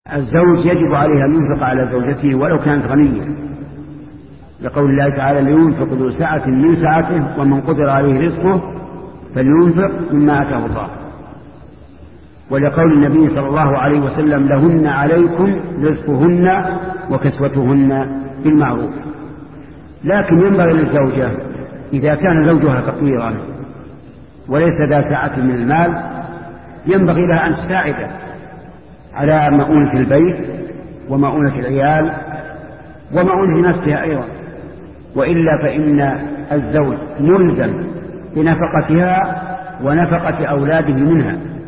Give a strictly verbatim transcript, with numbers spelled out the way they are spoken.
الزوج يجب عليه أن ينفق على زوجته ولو كانت غنية، لقول الله تعالى لينفق ذو سعة من سعته ومن قدر عليه رزقه فلينفق مما آتاه الله، ولقول النبي صلى الله عليه وسلم لهن عليكم رزقهن وكسوتهن بالمعروف. لكن ينبغي للزوجة إذا كان زوجها فقيرا وليس ذا سعة من المال ينبغي لها أن تساعده على مؤونة البيت ومؤونة العيال ومؤونة نفسها أيضا، وإلا فإن الزوج ملزم بنفقتها ونفقة أولاده منها.